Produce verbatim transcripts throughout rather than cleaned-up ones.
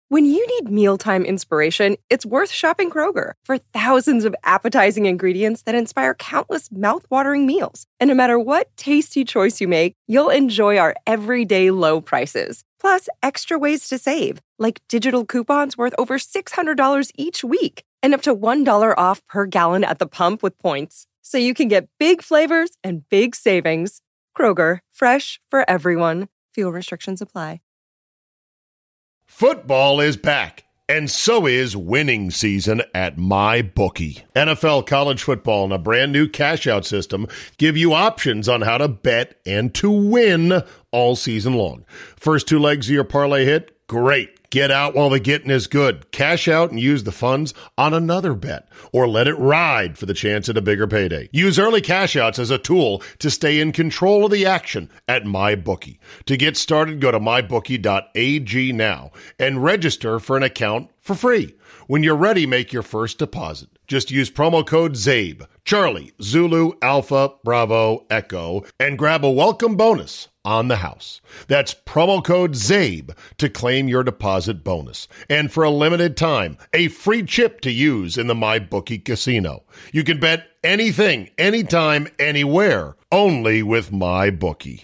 When you need mealtime inspiration, it's worth shopping Kroger for thousands of appetizing ingredients that inspire countless mouthwatering meals. And no matter what tasty choice you make, you'll enjoy our everyday low prices. Plus, extra ways to save, like digital coupons worth over six hundred dollars each week and up to one dollar off per gallon at the pump with points. So you can get big flavors and big savings. Kroger, fresh for everyone. Fuel restrictions apply. Football is back, and so is winning season at MyBookie. N F L, college football, and a brand new cash-out system give you options on how to bet and to win all season long. First two legs of your parlay hit? Great. Get out while the getting is good. Cash out and use the funds on another bet, or let it ride for the chance at a bigger payday. Use early cash outs as a tool to stay in control of the action at MyBookie. To get started, go to my bookie dot a g now and register for an account for free. When you're ready, make your first deposit. Just use promo code ZABE, Charlie, Zulu, Alpha, Bravo, Echo, and grab a welcome bonus on the house. That's promo code ZABE to claim your deposit bonus. And for a limited time, a free chip to use in the MyBookie casino. You can bet anything, anytime, anywhere, only with MyBookie.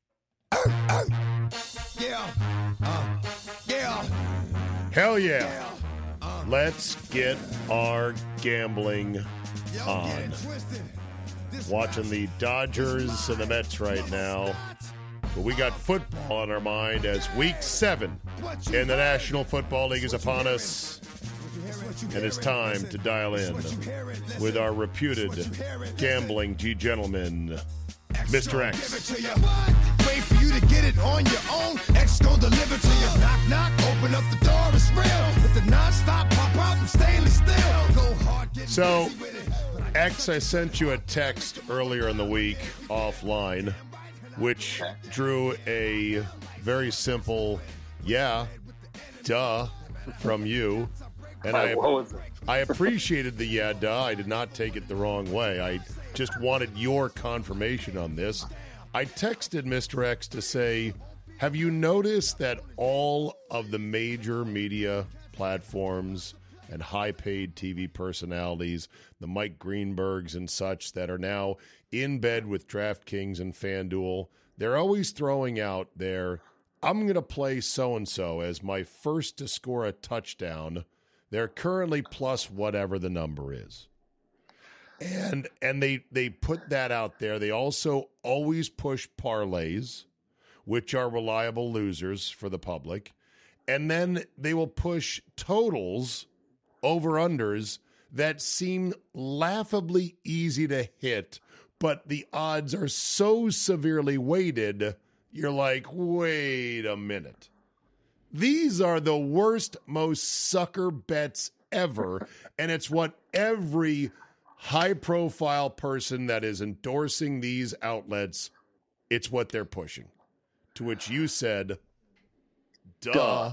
Yeah. Uh, yeah. Hell yeah. Let's get our gambling on. Watching the Dodgers and the Mets right now. But we got football on our mind as week seven in the National Football League is upon us. And it's time to dial in with our reputed gambling G gentleman, Mister X. Wait for you to get it on your own. X gon' deliver to you. Knock, knock, open up the door, it's real. With the non-stop pop out and stainless steel. Go hard, get So, busy with it. X, I sent you a text earlier in the week offline, which drew a very simple, yeah, duh, from you. And I, I appreciated the yeah, duh. I did not take it the wrong way. I just wanted your confirmation on this. I texted Mister X to say, have you noticed that all of the major media platforms and high-paid T V personalities, the Mike Greenbergs and such that are now in bed with DraftKings and FanDuel, they're always throwing out their, I'm going to play so-and-so as my first to score a touchdown. They're currently plus whatever the number is. And and they, they put that out there. They also always push parlays, which are reliable losers for the public. And then they will push totals, over-unders, that seem laughably easy to hit, but the odds are so severely weighted, you're like, wait a minute. These are the worst, most sucker bets ever, and it's what every high-profile person that is endorsing these outlets, it's what they're pushing. To which you said, duh. Duh.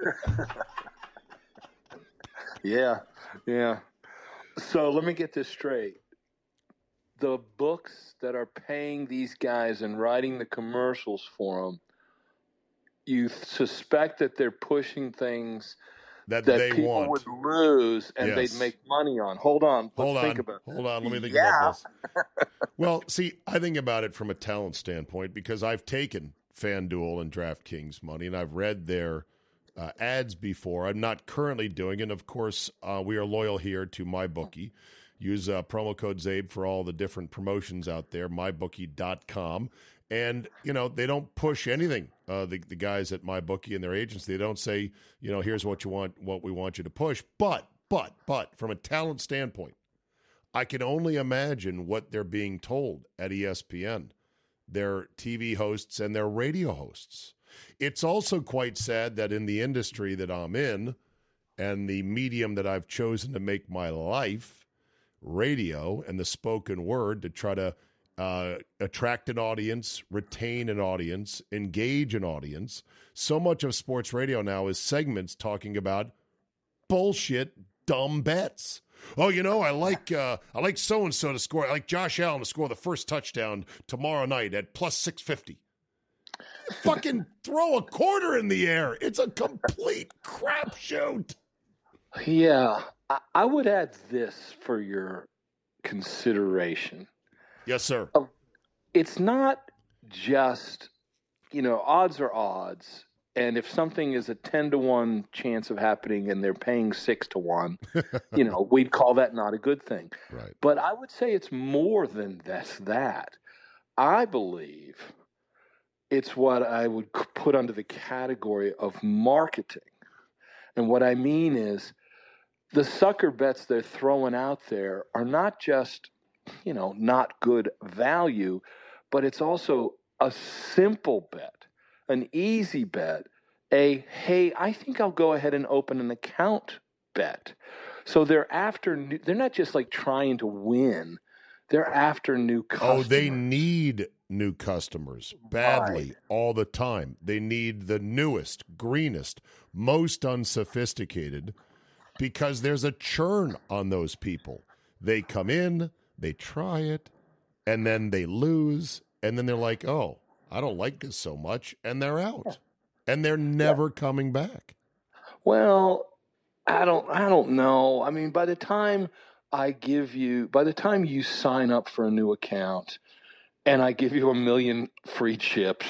yeah, yeah. So let me get this straight. The books that are paying these guys and writing the commercials for them, you suspect that they're pushing things that, that they people want. would lose and Yes. they'd make money on. Hold on. Let's Hold on. think about Hold on. Let me think yeah. about this. Well, see, I think about it from a talent standpoint because I've taken FanDuel and DraftKings money and I've read their uh, ads before. I'm not currently doing it. And of course, uh, we are loyal here to MyBookie. Use uh, promo code ZABE for all the different promotions out there, my bookie dot com. And, you know, they don't push anything, uh, the, the guys at MyBookie and their agents. They don't say, you know, here's what you want, what we want you to push. But, but, but, from a talent standpoint, I can only imagine what they're being told at E S P N, their T V hosts and their radio hosts. It's also quite sad that in the industry that I'm in and the medium that I've chosen to make my life, radio and the spoken word, to try to uh, attract an audience, retain an audience, engage an audience. So much of sports radio now is segments talking about bullshit, dumb bets. Oh, you know, I like uh, I like so and so to score. I like Josh Allen to score the first touchdown tomorrow night at plus six fifty. fucking throw a quarter in the air. It's a complete crapshoot. Yeah, I, I would add this for your consideration. Yes, sir. It's not just, you know, odds are odds. And if something is a ten to one chance of happening and they're paying six to one, you know, we'd call that not a good thing. Right. But I would say it's more than that's that. I believe it's what I would c- put under the category of marketing. And what I mean is the sucker bets they're throwing out there are not just, you know, not good value, but it's also a simple bet. An easy bet, a, hey, I think I'll go ahead and open an account bet. So they're after, new, they're not just like trying to win. They're after new customers. Oh, they need new customers badly Right. all the time. They need the newest, greenest, most unsophisticated because there's a churn on those people. They come in, they try it, and then they lose, and then they're like, oh, I don't like this so much, and they're out. Yeah. And they're never yeah. coming back. Well, I don't I don't know. I mean, by the time I give you by the time you sign up for a new account and I give you a million free chips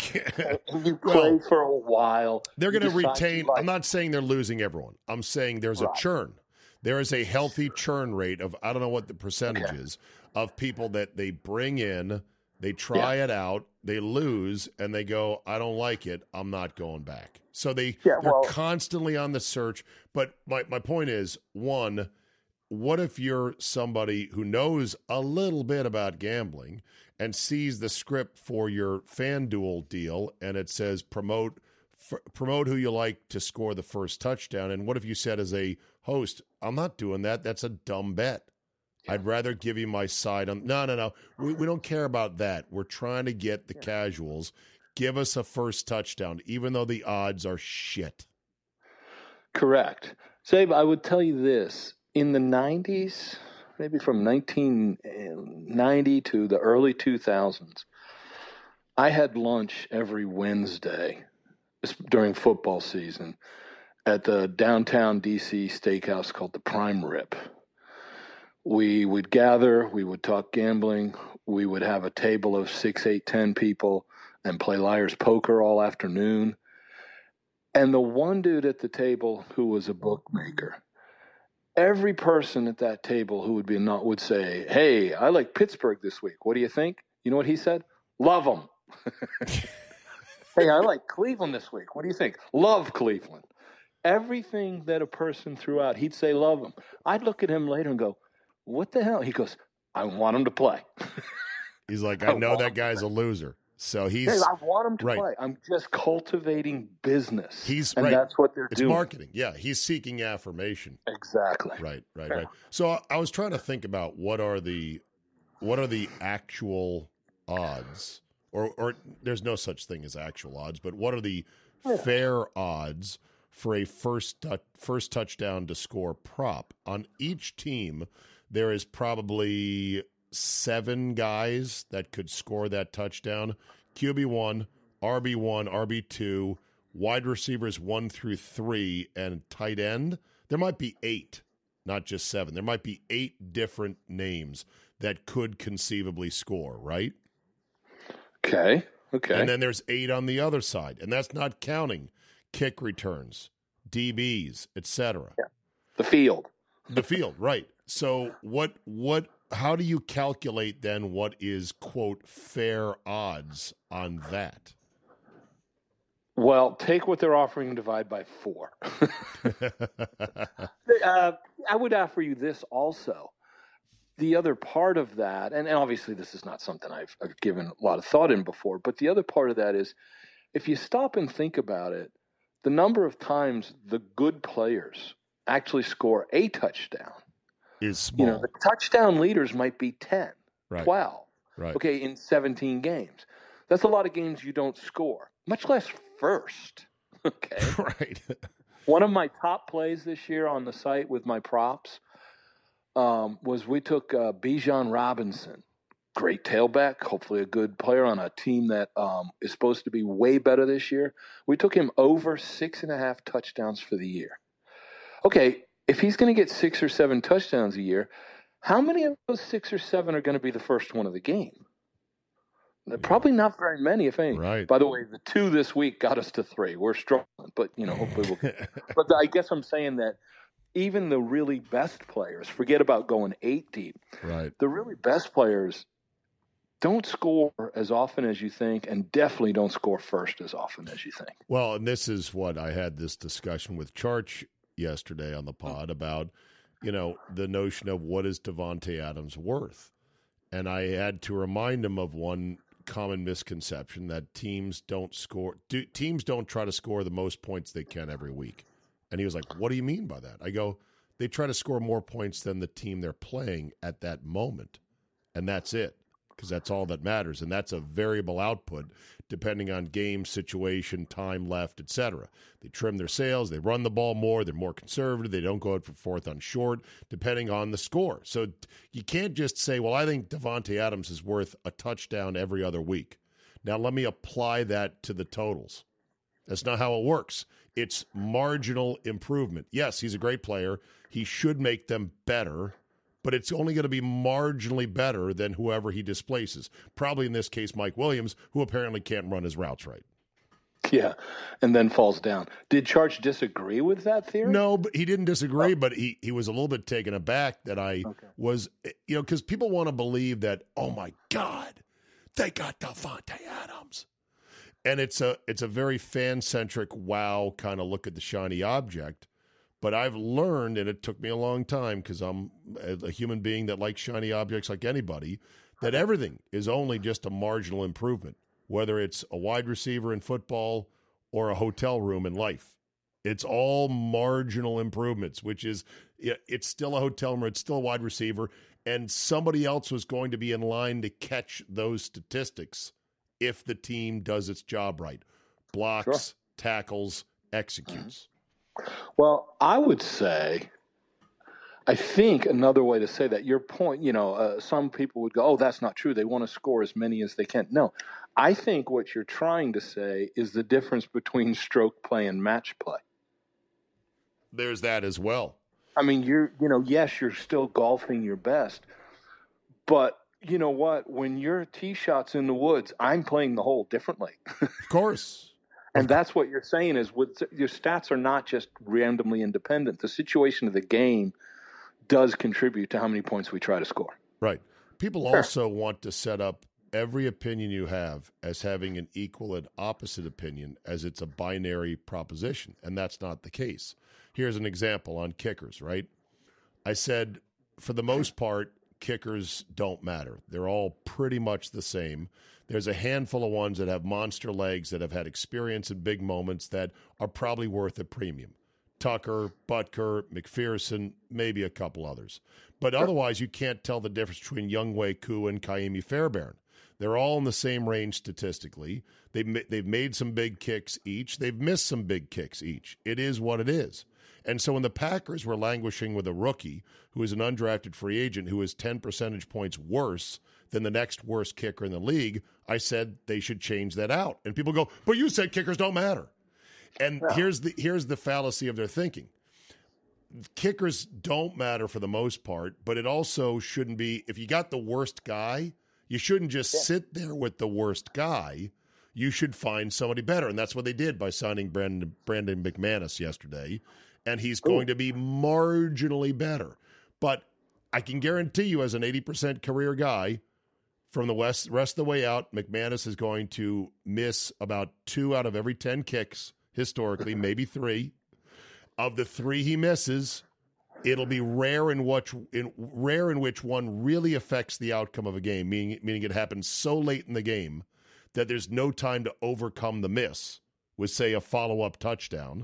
and you play well, for a while, they're going to retain like, I'm not saying they're losing everyone. I'm saying there's right. a churn. There is a healthy churn rate of I don't know what the percentage okay. is of people that they bring in. They try yeah. it out, they lose, and they go, I don't like it, I'm not going back. So they, yeah, they're well, constantly on the search. But my, my point is, one, what if you're somebody who knows a little bit about gambling and sees the script for your FanDuel deal and it says promote f- promote who you like to score the first touchdown? And what if you said as a host, I'm not doing that, that's a dumb bet. Yeah. I'd rather give you my side on. No, no, no. We we don't care about that. We're trying to get the yeah. casuals. Give us a first touchdown, even though the odds are shit. Correct. Zabe, I would tell you this. In the nineties, maybe from nineteen ninety to the early two thousands, I had lunch every Wednesday during football season at the downtown D C steakhouse called the Prime Rib. We would gather, we would talk gambling, we would have a table of six, eight, ten people and play liar's poker all afternoon. And the one dude at the table who was a bookmaker, every person at that table who would be not would say, hey, I like Pittsburgh this week. What do you think? You know what he said? Love them. Hey, I like Cleveland this week. What do you think? Love Cleveland. Everything that a person threw out, he'd say love them. I'd look at him later and go, what the hell? He goes, I want him to play. He's like, I, I know that guy's a loser. So he's. Hey, I want him to right. play. I'm just cultivating business. He's and right. that's what they're it's doing. It's marketing. Yeah, he's seeking affirmation. Exactly. Right, right, right. So I was trying to think about what are the, what are the actual odds, or or there's no such thing as actual odds, but what are the yeah. fair odds for a first tu- first touchdown to score prop on each team? There is probably seven guys that could score that touchdown. Q B one, R B one, R B two, wide receivers one through three, and tight end. There might be eight, not just seven. There might be eight different names that could conceivably score, right? Okay, okay. And then there's eight on the other side, and that's not counting kick returns, D Bs, et cetera. Yeah. The field. The field, right. So what what how do you calculate then what is, quote, fair odds on that? Well, take what they're offering and divide by four. uh, I would offer you this also. The other part of that, and, and obviously this is not something I've, I've given a lot of thought in before, but the other part of that is if you stop and think about it, the number of times the good players actually score a touchdown is small. You know, the touchdown leaders might be ten, right. twelve, right. okay, in seventeen games. That's a lot of games you don't score, much less first, okay? Right. One of my top plays this year on the site with my props um, was we took uh, Bijan Robinson great tailback, hopefully a good player on a team that um, is supposed to be way better this year. We took him over six and a half touchdowns for the year. Okay, if he's going to get six or seven touchdowns a year, how many of those six or seven are going to be the first one of the game? Probably not very many, if any. Right. By the way, the two this week got us to three. We're struggling, but you know, hopefully we'll. But I guess I'm saying that even the really best players, forget about going eight deep. Right. The really best players don't score as often as you think, and definitely don't score first as often as you think. Well, and this is what I had this discussion with Charch yesterday on the pod about, you know, the notion of what is Davante Adams worth. And I had to remind him of one common misconception that teams don't score do, teams don't try to score the most points they can every week. And he was like, what do you mean by that? I go, they try to score more points than the team they're playing at that moment. And that's it, because that's all that matters. And that's a variable output depending on game, situation, time left, et cetera. They trim their sails, they run the ball more, they're more conservative, they don't go out for fourth on short, depending on the score. So you can't just say, well, I think Davante Adams is worth a touchdown every other week. Now let me apply that to the totals. That's not how it works. It's marginal improvement. Yes, he's a great player. He should make them better, but it's only going to be marginally better than whoever he displaces. Probably in this case, Mike Williams, who apparently can't run his routes right. Yeah, and then falls down. Did Charge disagree with that theory? No, but he didn't disagree, oh. but he, he was a little bit taken aback that I okay. was, you know, because people want to believe that, oh, my God, they got Davante Adams. And it's a it's a very fan-centric, wow, kind of look at the shiny object. But I've learned, and it took me a long time because I'm a human being that likes shiny objects like anybody, that everything is only just a marginal improvement, whether it's a wide receiver in football or a hotel room in life. It's all marginal improvements, which is it's still a hotel room, it's still a wide receiver, and somebody else was going to be in line to catch those statistics if the team does its job right. Blocks, sure. tackles, executes. Well, I would say, I think another way to say that, your point, you know, uh, some people would go, oh, that's not true. They want to score as many as they can. No, I think what you're trying to say is the difference between stroke play and match play. There's that as well. I mean, you're, you know, yes, you're still golfing your best, but you know what? When your tee shot's in the woods, I'm playing the hole differently. Of course. And that's what you're saying is with your stats are not just randomly independent. The situation of the game does contribute to how many points we try to score. Right. People Sure. also want to set up every opinion you have as having an equal and opposite opinion as it's a binary proposition, and that's not the case. Here's an example on kickers, right? I said, for the most part, kickers don't matter. They're all pretty much the same. There's a handful of ones that have monster legs that have had experience in big moments that are probably worth a premium. Tucker, Butker, McPherson, maybe a couple others. But sure. otherwise, you can't tell the difference between Younghoe Koo and Kaimi Fairbairn. They're all in the same range statistically. They've, they've made some big kicks each. They've missed some big kicks each. It is what it is. And so when the Packers were languishing with a rookie who is an undrafted free agent who is ten percentage points worse than the next worst kicker in the league, I said they should change that out. And people go, but you said kickers don't matter. And yeah. here's the here's the fallacy of their thinking. Kickers don't matter for the most part, but it also shouldn't be, if you got the worst guy, you shouldn't just yeah. sit there with the worst guy. You should find somebody better. And that's what they did by signing Brandon, Brandon McManus yesterday. And he's going Ooh. to be marginally better. But I can guarantee you, as an eighty percent career guy, from the west, rest of the way out, McManus is going to miss about two out of every ten kicks, historically, maybe three. Of the three he misses, it'll be rare in which, in, rare in which one really affects the outcome of a game, meaning, meaning it happens so late in the game that there's no time to overcome the miss with, say, a follow-up touchdown.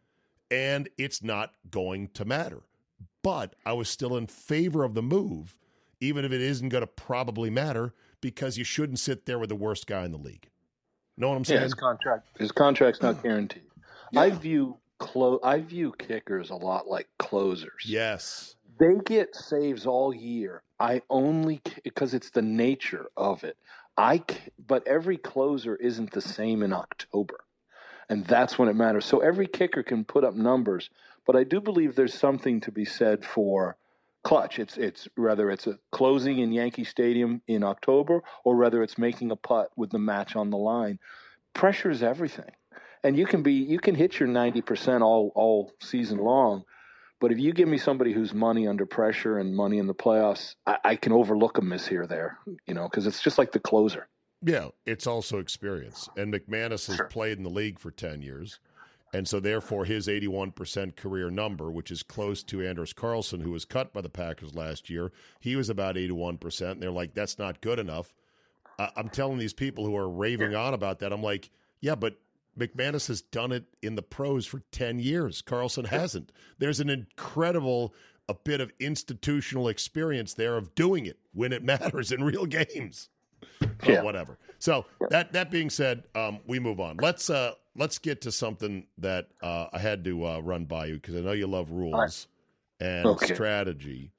And it's not going to matter. But I was still in favor of the move, even if it isn't going to probably matter, because you shouldn't sit there with the worst guy in the league. Know what I'm saying? Yeah, his contract, his contract's not guaranteed. Yeah. I view clo- I view kickers a lot like closers. Yes. They get saves all year. I only because it's the nature of it. I but every closer isn't the same in October, and that's when it matters. So every kicker can put up numbers, but I do believe there's something to be said for clutch. It's it's whether it's a closing in Yankee Stadium in October or whether it's making a putt with the match on the line. Pressure is everything, and you can be you can hit your ninety percent all all season long. But if you give me somebody who's money under pressure and money in the playoffs, I, I can overlook a miss here or there, you know, because it's just like the closer. Yeah, it's also experience. And McManus has Sure. played in the league for ten years. And so, therefore, his eighty-one percent career number, which is close to Anders Carlson, who was cut by the Packers last year, he was about eighty-one percent. And they're like, that's not good enough. I- I'm telling these people who are raving on about that, I'm like, yeah, but McManus has done it in the pros for ten years. Carlson hasn't. There's an incredible a bit of institutional experience there of doing it when it matters in real games. Yeah. But whatever. So that that being said, um, we move on. Let's uh, let's get to something that uh, I had to uh, run by you because I know you love rules and Okay. strategy.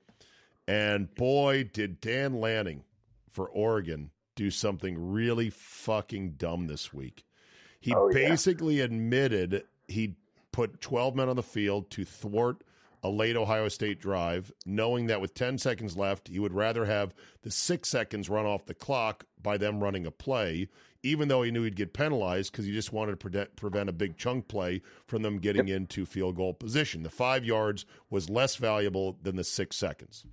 And boy, did Dan Lanning for Oregon do something really fucking dumb this week. He Oh, yeah. basically admitted he put twelve men on the field to thwart a late Ohio State drive, knowing that with ten seconds left, he would rather have the six seconds run off the clock by them running a play, even though he knew he'd get penalized because he just wanted to pre- prevent a big chunk play from them getting yep. into field goal position. The five yards was less valuable than the six seconds.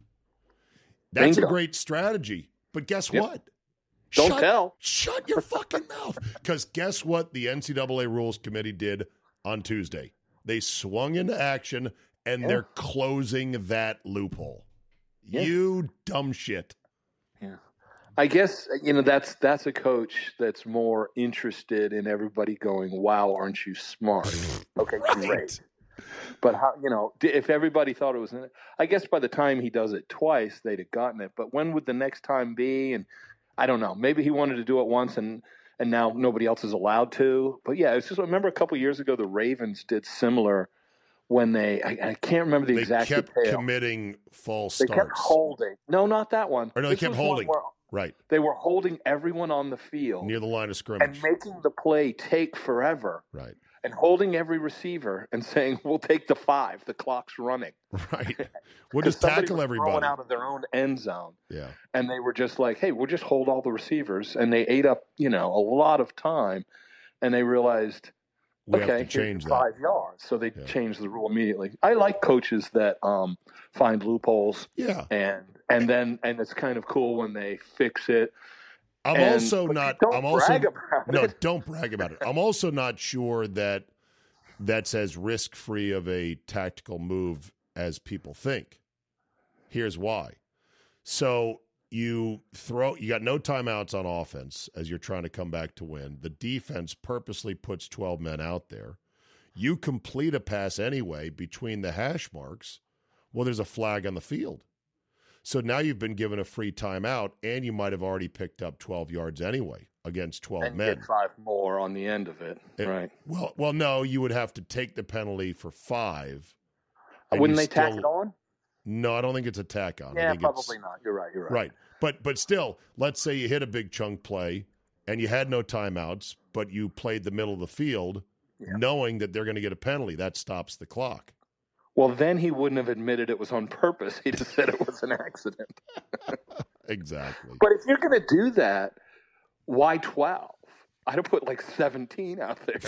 That's Bingo. a great strategy. But guess Yep. what? Don't shut, tell. Shut your fucking mouth. Because guess what the N C double A Rules Committee did on Tuesday? They swung into action, and Yeah. they're closing that loophole. Yeah. You dumb shit. Yeah. I guess, you know, that's that's a coach that's more interested in everybody going, wow, aren't you smart? Okay, Right. great. But how, you know, d- if everybody thought it was, in it, I guess by the time he does it twice, they'd have gotten it. But when would the next time be? And I don't know. Maybe he wanted to do it once, and and now nobody else is allowed to. But yeah, it's just I remember a couple years ago the Ravens did similar when they I, I can't remember the They exact kept detail. committing false They starts. kept holding. No, not that one. Or no, they This kept was one holding. where Right. They were holding everyone on the field Near the line of and scrimmage. making the play take forever. Right. And holding every receiver and saying, "We'll take the five. The clock's running." Right. We'll 'Cause just somebody tackle was everybody. throwing out of their own end zone, Yeah. and they were just like, "Hey, we'll just hold all the receivers," and they ate up, you know, a lot of time, and they realized, We okay, have to change here's that. five yards, so they Yeah. changed the rule immediately. I like coaches that um, find loopholes, Yeah. and and then and it's kind of cool when they fix it. I'm And- also but you not. don't I'm also brag about no. it. Don't brag about it. I'm also not sure that that's as risk free of a tactical move as people think. Here's why. So you throw. You got no timeouts on offense as you're trying to come back to win. The defense purposely puts twelve men out there. You complete a pass anyway between the hash marks. Well, there's a flag on the field. So now you've been given a free timeout, and you might have already picked up twelve yards anyway against twelve and men. get five more on the end of it, It- right? Well, well, no, you would have to take the penalty for five. and Wouldn't you they tack still- it on? No, I don't think it's a tack on. I Yeah, think probably it's, not. You're right. You're right. Right, but but still, let's say you hit a big chunk play, and you had no timeouts, but you played the middle of the field, Yeah. knowing that they're going to get a penalty. That stops the clock. Well, then he wouldn't have admitted it was on purpose. He just said it was an accident. Exactly. But if you're going to do that, why twelve? I'd have put like seventeen out there.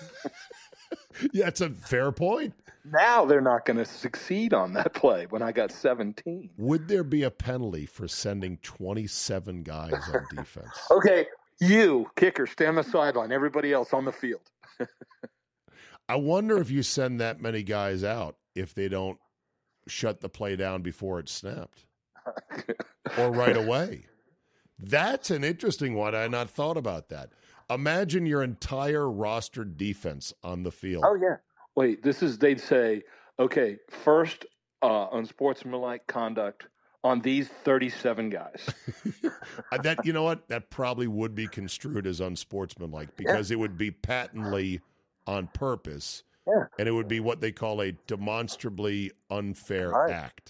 Yeah, it's a fair point. Now they're not going to succeed on that play when I got seventeen. Would there be a penalty for sending twenty-seven guys on defense? Okay, you, kicker, stay on the sideline. Everybody else on the field. I wonder if you send that many guys out if they don't shut the play down before it's snapped or right away. That's an interesting one. I had not thought about that. Imagine your entire roster defense on the field. Oh, yeah. Wait, this is, they'd say, okay, first uh, unsportsmanlike conduct on these thirty-seven guys. Uh, that you know what? That probably would be construed as unsportsmanlike because it would be patently on purpose, Yeah. and it would be what they call a demonstrably unfair Right. act.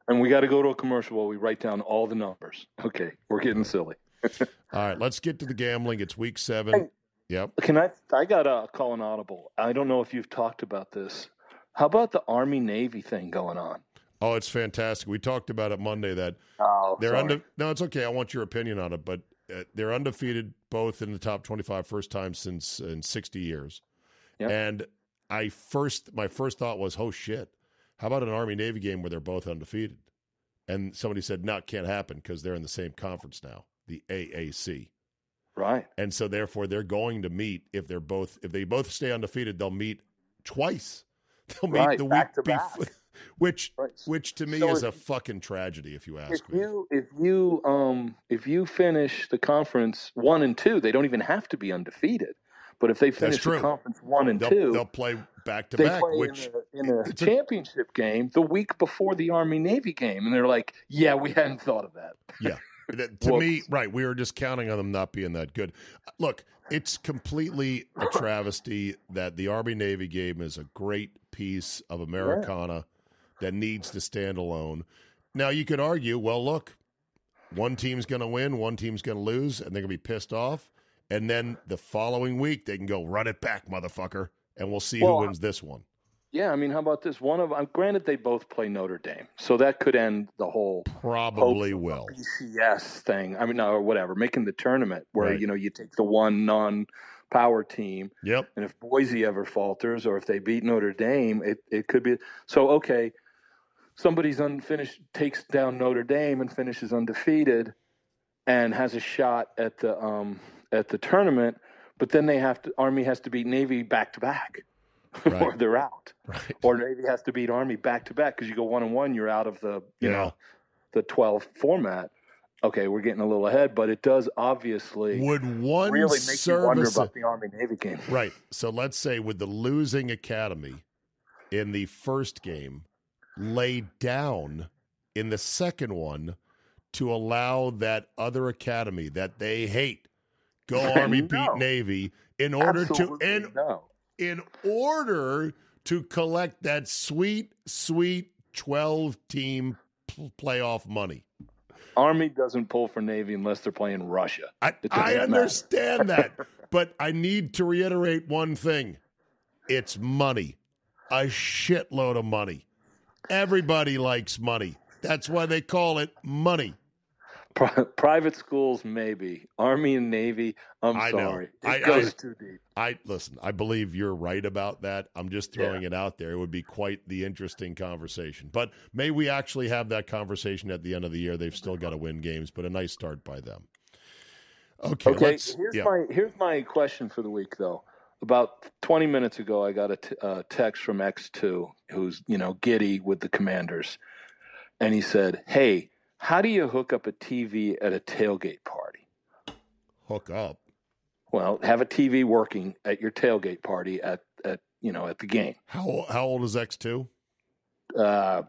And we got to go to a commercial while we write down all the numbers. Okay, we're getting silly. All right, let's get to the gambling. It's week seven. Hey, yep. Can I? I got to call an audible. I don't know if you've talked about this. How about the Army Navy thing going on? Oh, it's fantastic. We talked about it Monday that oh, they're sorry. under. No, it's okay. I want your opinion on it, but uh, they're undefeated both in the top twenty-five, first time since uh, in sixty years. Yep. And I first, my first thought was, oh shit, how about an Army Navy game where they're both undefeated? And somebody said, no, it can't happen because they're in the same conference now, the A A C. Right. And so therefore they're going to meet if they're both if they both stay undefeated, they'll meet twice. They'll meet right, the back week before, which right. which to me so is if, a fucking tragedy if you ask if me. You, if you um if you finish the conference one and two, they don't even have to be undefeated. But if they finish the conference one and they'll, two, they'll play back to they back, play which in a, in a championship a, game the week before the Army Navy game, and they're like, "Yeah, we hadn't thought of that." Yeah, that, to me, right? We were just counting on them not being that good. Look, it's completely a travesty that the Army Navy game is a great piece of Americana yeah. that needs to stand alone. Now you could argue, well, look, one team's going to win, one team's going to lose, and they're going to be pissed off. And then the following week, they can go, run it back, motherfucker, and we'll see well, who wins this one. Yeah, I mean, how about this? One of uh, granted, they both play Notre Dame, so that could end the whole probably will B C S thing. I mean, no, or whatever, making the tournament where right. you know you take the one non-power team. Yep. And if Boise ever falters, or if they beat Notre Dame, it it could be so. Okay, somebody's unfinished takes down Notre Dame and finishes undefeated, and has a shot at the um. at the tournament, but then they have to Army has to beat Navy back to back, right. or they're out. Right. Or Navy has to beat Army back to back because you go one and one, you're out of the you yeah. know the twelve format. Okay, we're getting a little ahead, but it does obviously would one really make you wonder service about the Army Navy game. Right. So let's say with the losing academy in the first game, lay down in the second one to allow that other academy that they hate. Go Army, no. beat Navy in order Absolutely to in, no. in order to collect that sweet, sweet twelve team p- playoff money. Army doesn't pull for Navy unless they're playing Russia. I, I understand that, but I need to reiterate one thing: it's money, a shitload of money. Everybody likes money. That's why they call it money. Private schools, maybe. Army and Navy, I'm I sorry. Know. It I, goes I, too deep. I listen, I believe you're right about that. I'm just throwing yeah. it out there. It would be quite the interesting conversation. But may we actually have that conversation at the end of the year. They've still got to win games, but a nice start by them. Okay, okay let's, here's, yeah. my, here's my question for the week, though. About twenty minutes ago, I got a t- uh, text from X two, who's, you know, giddy with the Commanders. And he said, hey, how do you hook up a T V at a tailgate party? Hook up? Well, have a T V working at your tailgate party at, at you know, at the game. How how old is X two? Uh,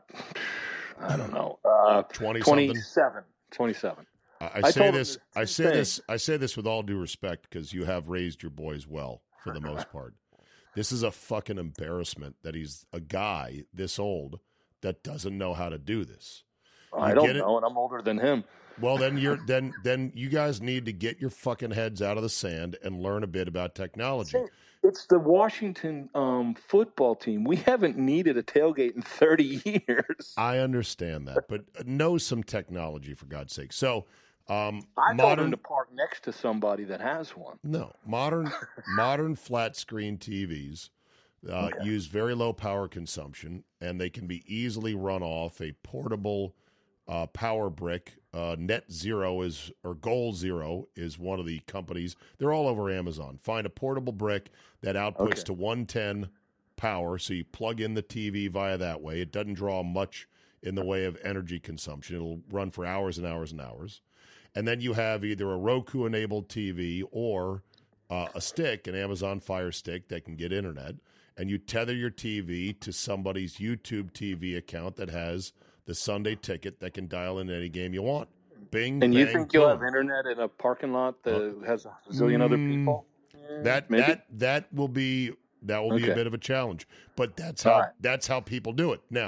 I don't know. Uh, twenty twenty-seven. twenty-seven. I, I, I say this. this I say thing. this. I say this with all due respect because you have raised your boys well for the most part. This is a fucking embarrassment that he's a guy this old that doesn't know how to do this. You I don't know, and I'm older than him. Well, then you're then then you guys need to get your fucking heads out of the sand and learn a bit about technology. It's the Washington um, football team. We haven't needed a tailgate in thirty years. I understand that, but know some technology for God's sake. So, um, I modern told him to park next to somebody that has one. No, modern modern flat screen T Vs uh, okay. use very low power consumption, and they can be easily run off a portable uh, power brick. Uh, Net Zero is or Goal Zero is one of the companies. They're all over Amazon. Find a portable brick that outputs okay. to one ten power, so you plug in the T V via that way. It doesn't draw much in the way of energy consumption. It'll run for hours and hours and hours. And then you have either a Roku-enabled T V or uh, a stick, an Amazon Fire Stick that can get internet, and you tether your T V to somebody's YouTube T V account that has the Sunday ticket that can dial in any game you want. Bing, and bang, you think you'll boom. have internet in a parking lot that uh, has a zillion mm, other people? That Maybe? that that will be that will be okay. a bit of a challenge, but that's how right. that's how people do it. Now,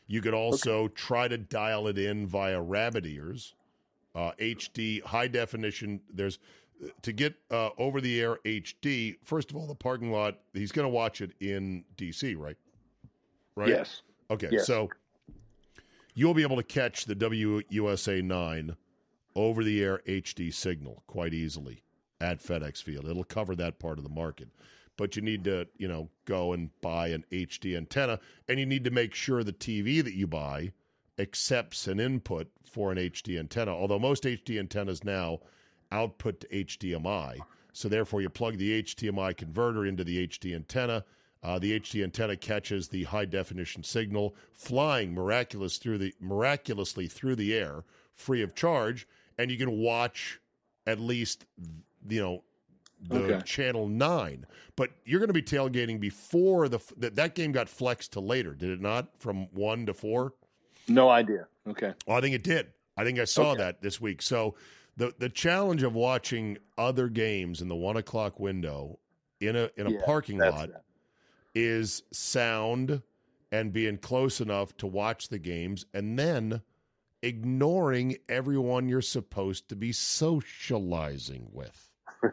You could also okay. try to dial it in via rabbit ears, uh, H D, high definition. There's to get uh, over the air H D. First of all, the parking lot. He's going to watch it in D C, right? Right. Yes. Okay. Yes. So you'll be able to catch the W U S A nine over the air H D signal quite easily at FedEx Field. It'll cover that part of the market. But you need to, you know, go and buy an H D antenna, and you need to make sure the T V that you buy accepts an input for an H D antenna, although most H D antennas now output to H D M I. So therefore, you plug the H D M I converter into the H D antenna. Uh, the H D antenna catches the high-definition signal flying miraculous through the, miraculously through the air, free of charge, and you can watch at least, you know, the okay. channel nine, but you're going to be tailgating before the that that game got flexed to later, did it not? From one to four? No idea. Okay. Well, I think it did. I think I saw okay. that this week. So the the challenge of watching other games in the one o'clock window in a in a yeah, parking lot that. is sound and being close enough to watch the games, and then ignoring everyone you're supposed to be socializing with.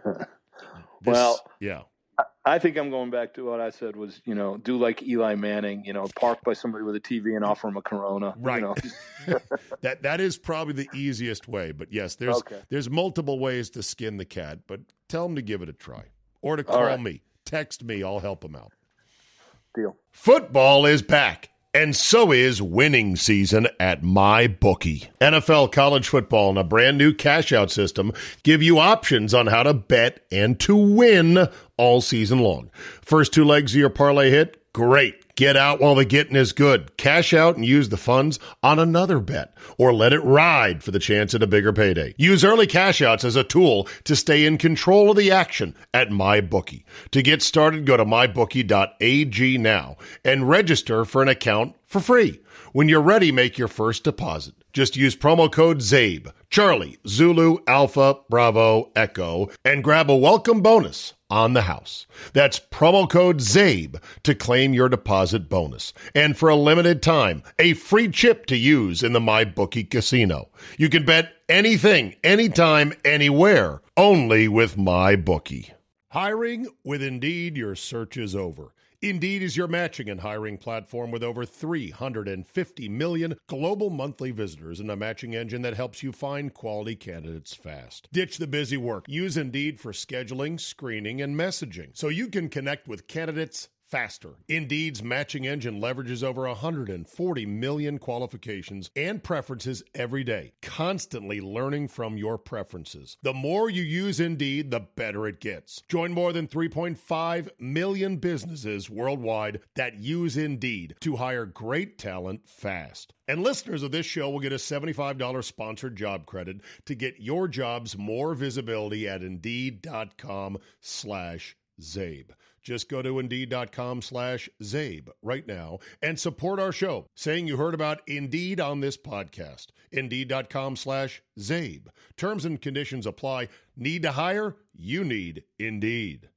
This, well, yeah, I think I'm going back to what I said was, you know, do like Eli Manning, you know, park by somebody with a T V and offer him a Corona. Right. You know? that that is probably the easiest way. But yes, there's okay. there's multiple ways to skin the cat. But tell them to give it a try or to call right. me, text me. I'll help them out. Deal. Football is back. And so is winning season at MyBookie. N F L, college football, and a brand new cash-out system give you options on how to bet and to win all season long. First two legs of your parlay hit? Great. Get out while the getting is good. Cash out and use the funds on another bet, or let it ride for the chance at a bigger payday. Use early cash outs as a tool to stay in control of the action at MyBookie. To get started, go to my bookie dot a g now and register for an account for free. When you're ready, make your first deposit. Just use promo code ZABE, Charlie, Zulu, Alpha, Bravo, Echo, and grab a welcome bonus on the house. That's promo code ZABE to claim your deposit bonus. And for a limited time, a free chip to use in the MyBookie casino. You can bet anything, anytime, anywhere, only with MyBookie. Hiring with Indeed, your search is over. Indeed is your matching and hiring platform with over three hundred fifty million global monthly visitors and a matching engine that helps you find quality candidates fast. Ditch the busy work. Use Indeed for scheduling, screening, and messaging so you can connect with candidates faster. Indeed's matching engine leverages over one hundred forty million qualifications and preferences every day, constantly learning from your preferences. The more you use Indeed, the better it gets. Join more than three point five million businesses worldwide that use Indeed to hire great talent fast. And listeners of this show will get a seventy-five dollars sponsored job credit to get your jobs more visibility at Indeed.com slash Zabe. Just go to Indeed.com slash Zabe right now and support our show, saying you heard about Indeed on this podcast. Indeed.com slash Zabe. Terms and conditions apply. Need to hire? You need Indeed.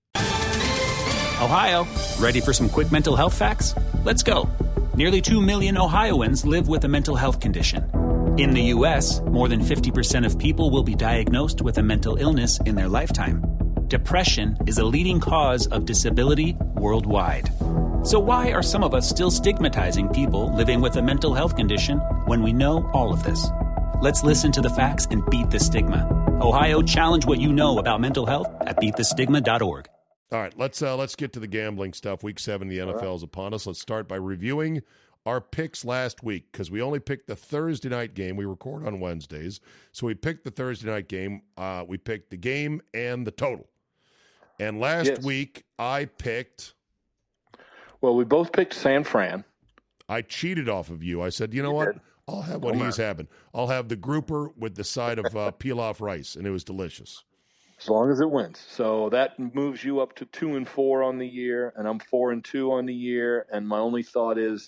Ohio, ready for some quick mental health facts? Let's go. Nearly two million Ohioans live with a mental health condition. In the U S, more than fifty percent of people will be diagnosed with a mental illness in their lifetime. Depression is a leading cause of disability worldwide. So why are some of us still stigmatizing people living with a mental health condition when we know all of this? Let's listen to the facts and beat the stigma. Ohio, challenge what you know about mental health at beat the stigma dot org. All right, let's uh, let's get to the gambling stuff. Week seven, the N F L is upon us. Let's start by reviewing our picks last week, because we only picked the Thursday night game. We record on Wednesdays, so we picked the Thursday night game. Uh, we picked the game and the total. And last yes. week, I picked... Well, we both picked San Fran. I cheated off of you. I said, you know you what? Did. I'll have what Come he's on. having. I'll have the grouper with the side of uh, peel-off rice, and it was delicious. As long as it wins. So that moves you up to two and four on the year, and I'm four and two on the year. And my only thought is,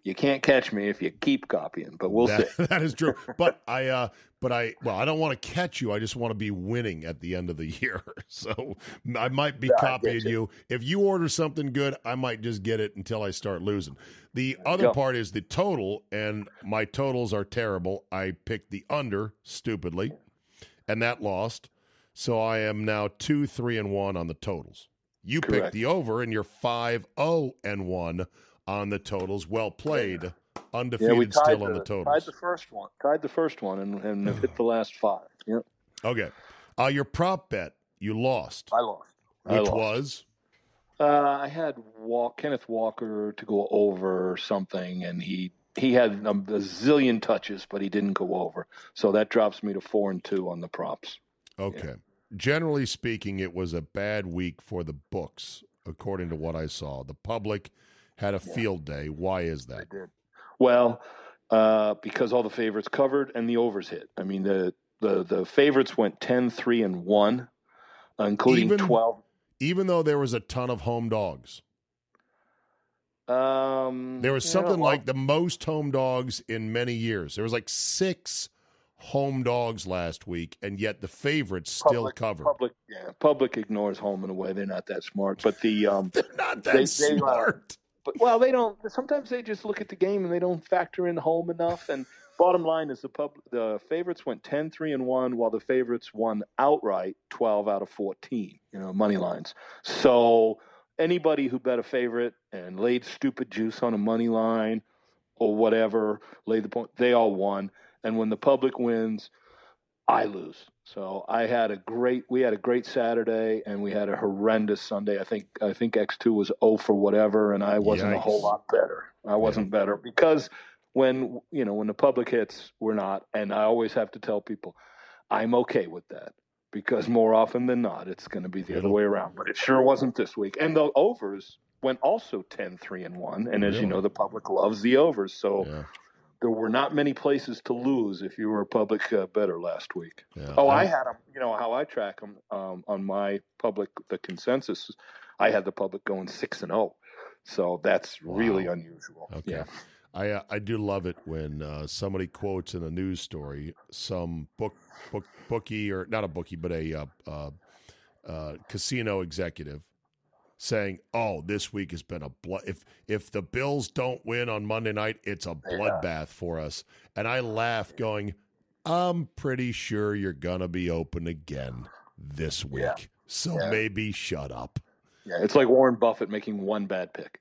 You can't catch me if you keep copying, but we'll that, see. That is true. But I, uh, but I, well, I don't want to catch you. I just want to be winning at the end of the year. So I might be Yeah, copying you. you. If you order something good, I might just get it until I start losing. The other go. part is the total, and my totals are terrible. I picked the under stupidly, and that lost. So I am now two, three, and one on the totals. You Correct. picked the over, and you're five, oh, and one on the totals. Well played. Undefeated Yeah, we tied still the, on the totals. Tied the first one. Tied the first one and, and hit the last five. Yep. Okay. Uh, your prop bet, you lost. I lost. Which I lost. was? Uh, I had Walk, Kenneth Walker to go over or something, and he he had a, a zillion touches, but he didn't go over. So that drops me to four and two on the props. Okay. Yeah. Generally speaking, it was a bad week for the books, according to what I saw. The public had a Yeah. field day. Why is that? I did. Well, uh, because all the favorites covered and the overs hit. I mean, the the, the favorites went ten, three, and one, uh, including Even- twelve. Even though there was a ton of home dogs. Um, There was yeah, something well, like the most home dogs in many years. There was like six home dogs last week, and yet the favorites still public, covered. Public, yeah, public ignores home and away. They're not that smart. But the um, They're not that They- they, uh, smart. But well, they don't. Sometimes they just look at the game and they don't factor in home enough. And bottom line is the pub, the favorites went ten, three, and one, while the favorites won outright twelve out of fourteen. You know, money lines. So anybody who bet a favorite and laid stupid juice on a money line or whatever, laid the point, they all won. And when the public wins, I lose. So I had a great, we had a great Saturday and we had a horrendous Sunday. I think, I think X two was oh for whatever, and I wasn't Yikes. a whole lot better. I wasn't yeah. better because when, you know, when the public hits, we're not. And I always have to tell people, I'm okay with that because more often than not, it's going to be the other way around. But it sure wasn't this week. And the overs went also ten, three, and one. And as really? you know, the public loves the overs. So Yeah. there were not many places to lose if you were a public uh, bettor last week. Yeah. Oh, I had them. You know how I track them um, on my public, the consensus. I had the public going six and zero, so that's Wow. really unusual. Okay. Yeah. I uh, I do love it when uh, somebody quotes in a news story some book book bookie or not a bookie but a uh, uh, uh, casino executive saying, "Oh, this week has been a blood. If if the Bills don't win on Monday night, it's a bloodbath yeah. for us." And I laugh, going, "I'm pretty sure you're gonna be open again this week, yeah. so yeah. maybe shut up." Yeah, it's like Warren Buffett making one bad pick.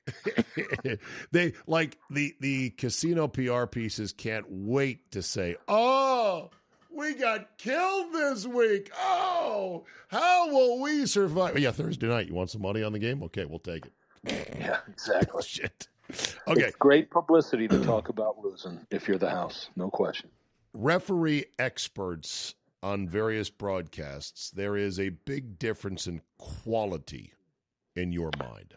They like the the casino P R pieces can't wait to say, "Oh, we got killed this week. Oh, how will we survive?" Yeah, Thursday night. You want some money on the game? Okay, we'll take it. Yeah, exactly. Shit. Okay. It's great publicity to talk about losing if you're the house. No question. Referee experts on various broadcasts, there is a big difference in quality in your mind.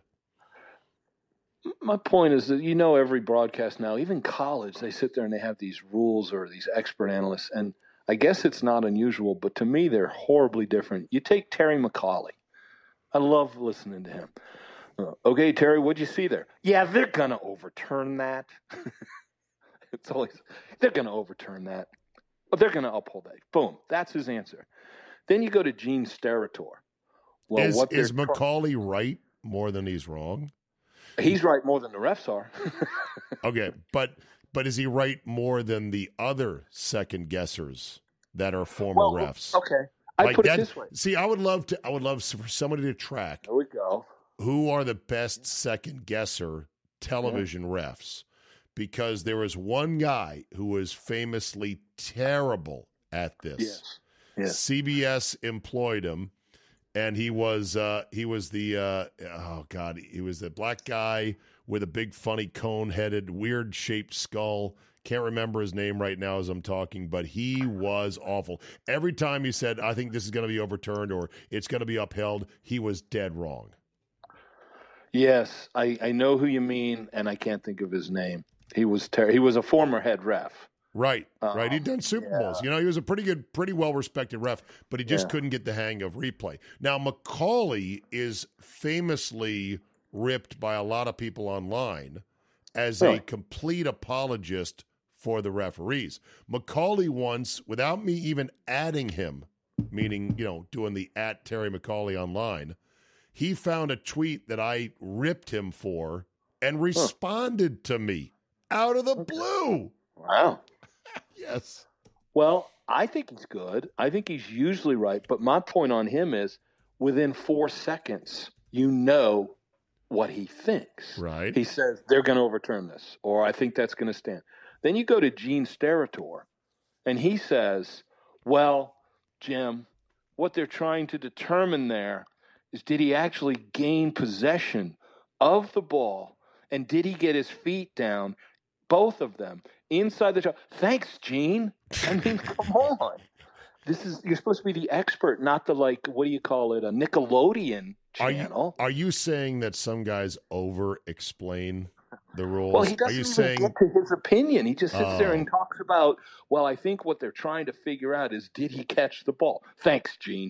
My point is that, you know, every broadcast now, even college, they sit there and they have these rules or these expert analysts, and I guess it's not unusual, but to me, they're horribly different. You take Terry McAulay. I love listening to him. Uh, okay, Terry, what'd you see there? Yeah, they're going to overturn that. It's always, they're going to overturn that. But they're going to uphold that. Boom. That's his answer. Then you go to Gene Steratore. Well, is what is they're- McCauley right more than he's wrong? He's right more than the refs are. Okay, but but is he right more than the other second guessers that are former well, refs? Okay. I Like put that- it this way. See, I would love to. I would love for somebody to track There we go. who are the best second guesser television refs, because there was one guy who was famously terrible at this. Yes. Yes. C B S employed him, and he was uh, he was the uh, oh god, he was the black guy with a big funny cone-headed, weird-shaped skull. Can't remember his name right now as I'm talking, but he was awful. Every time he said, "I think this is going to be overturned" or "it's going to be upheld," he was dead wrong. Yes, I, I know who you mean, and I can't think of his name. He was ter- he was a former head ref. Right, Um, right. He'd done Super yeah. Bowls. You know, he was a pretty good, pretty well-respected ref, but he just Yeah. couldn't get the hang of replay. Now, McCauley is famously ripped by a lot of people online as Really? a complete apologist for the referees. McCauley once, without me even adding him, meaning, you know, doing the at Terry McCauley online, he found a tweet that I ripped him for and responded huh. to me out of the blue. Wow. Yes. Well, I think he's good. I think he's usually right. But my point on him is within four seconds, you know what he thinks. Right. He says, they're going to overturn this, or I think that's going to stand. Then you go to Gene Steratore, and he says, well, Jim, what they're trying to determine there is did he actually gain possession of the ball, and did he get his feet down, both of them, inside the shot? Thanks, Gene. I mean, come on. This is you're supposed to be the expert, not the, like, what do you call it, a Nickelodeon channel. Are you, are you saying that some guys over-explain the rules? Well, he doesn't are you even saying... get to his opinion. He just sits oh. there and talks about, well, I think what they're trying to figure out is did he catch the ball? Thanks, Gene.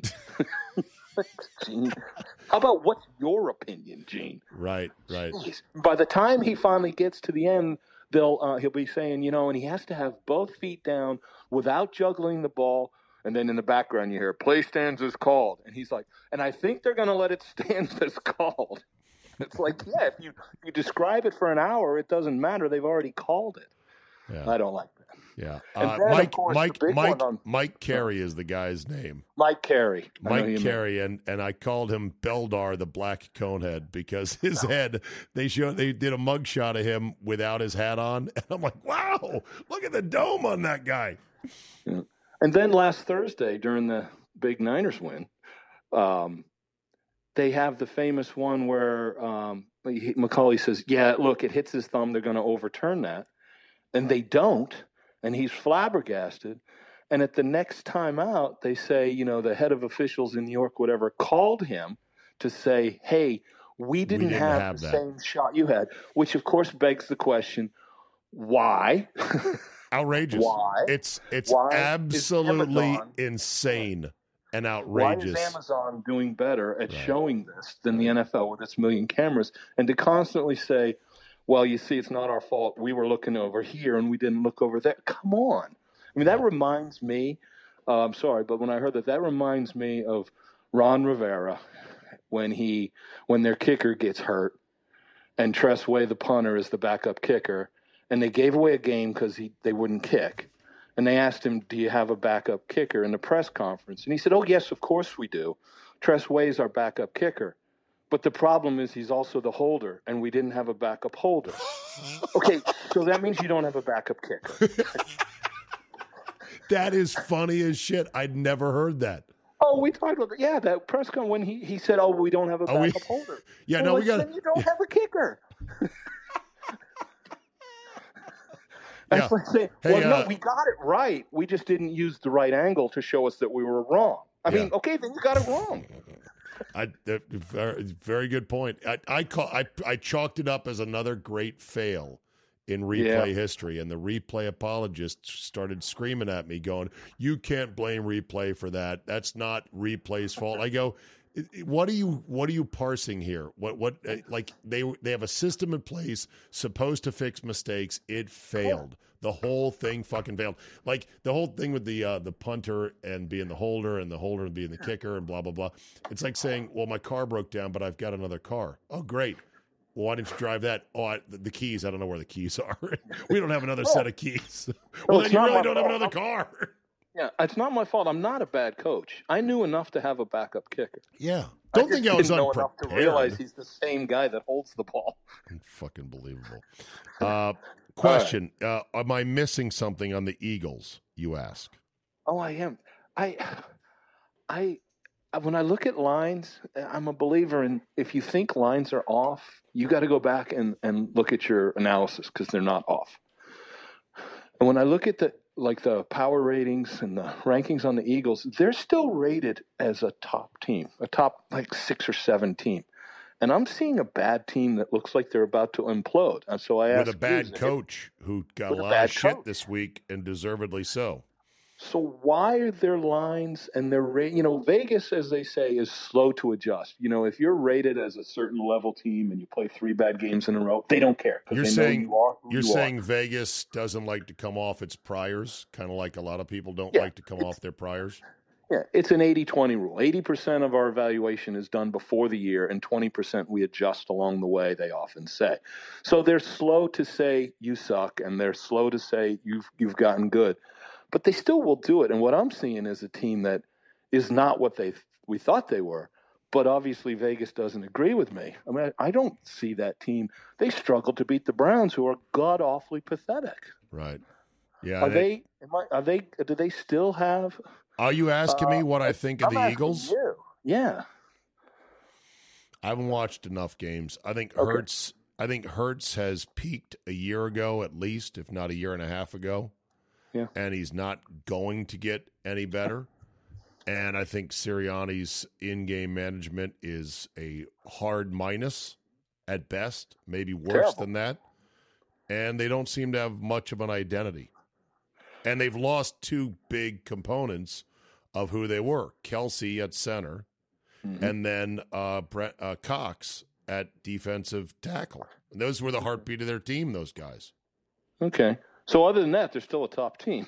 Thanks, Gene. How about what's your opinion, Gene? Right, right. Jeez. By the time he finally gets to the end, they'll uh, he'll be saying, you know, and he has to have both feet down without juggling the ball. And then in the background, you hear, play stands as called. And he's like, and I think they're going to let it stand as called. It's like, yeah, if you, if you describe it for an hour, it doesn't matter. They've already called it. Yeah. I don't like that. Yeah. Uh, then, Mike course, Mike Mike on, Mike Carey is the guy's name. Mike Carey. Mike Carey, and, and I called him Beldar the Black Conehead because his oh. head, they showed they did a mugshot of him without his hat on. And I'm like, wow, look at the dome on that guy. Yeah. And then last Thursday during the big Niners win, um, they have the famous one where um, McCauley says, yeah, look, it hits his thumb. They're going to overturn that. And they don't. And he's flabbergasted. And at the next time out, they say, you know, the head of officials in New York, whatever, called him to say, hey, we didn't, we didn't have, have the that. same shot you had, which, of course, begs the question, why? Outrageous. Why? It's it's Why absolutely Amazon, insane and outrageous. Why is Amazon doing better at right. showing this than the N F L with its million cameras? And to constantly say, well, you see, it's not our fault. We were looking over here and we didn't look over there. Come on. I mean, that reminds me, uh, I'm sorry, but when I heard that, that reminds me of Ron Rivera when he, when their kicker gets hurt and Tress Way, the punter, is the backup kicker. And they gave away a game because he they wouldn't kick. And they asked him, do you have a backup kicker in the press conference? And he said, oh, yes, of course we do. Tress Way is our backup kicker. But the problem is he's also the holder, and we didn't have a backup holder. Okay, so that means you don't have a backup kicker. That is funny as shit. I'd never heard that. Oh, we talked about that. Yeah, that press con when he, he said, oh, we don't have a backup we, holder. Yeah, and no, like, we got Then you don't yeah. have a kicker. That's yeah. like saying, hey, well, uh, no, we got it right. We just didn't use the right angle to show us that we were wrong. I yeah. mean, okay, then you got it wrong. I, very, very good point. I, I, call, I, I chalked it up as another great fail in replay yeah. history, and the replay apologists started screaming at me, going, "You can't blame replay for that. That's not replay's fault." I go, "What are you? What are you parsing here? What? What? Like they they have a system in place supposed to fix mistakes. It failed. The whole thing fucking failed. Like the whole thing with the uh, the punter and being the holder and the holder being the kicker and blah blah blah. It's like saying, well, my car broke down, but I've got another car. Oh, great. Well, why didn't you drive that? Oh, I, the, the keys. I don't know where the keys are. We don't have another well, set of keys. Well, then you really don't fault. have another car. Yeah, it's not my fault. I'm not a bad coach. I knew enough to have a backup kicker. Yeah. Don't I think I was didn't know unprepared. enough to realize he's the same guy that holds the ball. Fucking believable. Uh, question. Right. Uh, am I missing something on the Eagles, you ask? Oh, I am. I, I, when I look at lines, I'm a believer in if you think lines are off, you got to go back and, and look at your analysis because they're not off. And when I look at the like the power ratings and the rankings on the Eagles, they're still rated as a top team, a top like six or seven team. And I'm seeing a bad team that looks like they're about to implode. And so I asked with a bad you, coach who got a lot of shit coach. this week, and deservedly so. So why are their lines and their rate? You know, Vegas, as they say, is slow to adjust. You know, if you're rated as a certain level team and you play three bad games in a row, they don't care. You're they saying know you are who you're you saying are. Vegas doesn't like to come off its priors, kind of like a lot of people don't Yeah, like to come off their priors. Yeah, it's an eighty twenty rule. eighty percent of our evaluation is done before the year, and twenty percent we adjust along the way, they often say. So they're slow to say you suck, and they're slow to say you've you've gotten good. But they still will do it. And what I'm seeing is a team that is not what they we thought they were. But obviously Vegas doesn't agree with me. I mean, I don't see that team. They struggle to beat the Browns, who are god-awfully pathetic. Right. Yeah. Are they, they am I, are they do they still have Are you asking uh, me what I think of I'm the asking Eagles? you. Yeah. I haven't watched enough games. I think Okay. Hurts I think Hurts has peaked a year ago at least, if not a year and a half ago. Yeah. And he's not going to get any better. And I think Sirianni's in-game management is a hard minus at best, maybe worse Terrible. than that. And they don't seem to have much of an identity. And they've lost two big components of who they were. Kelsey at center, mm-hmm. and then uh, Brett, uh, Cox at defensive tackle. And those were the heartbeat of their team, those guys. Okay. So other than that, they're still a top team.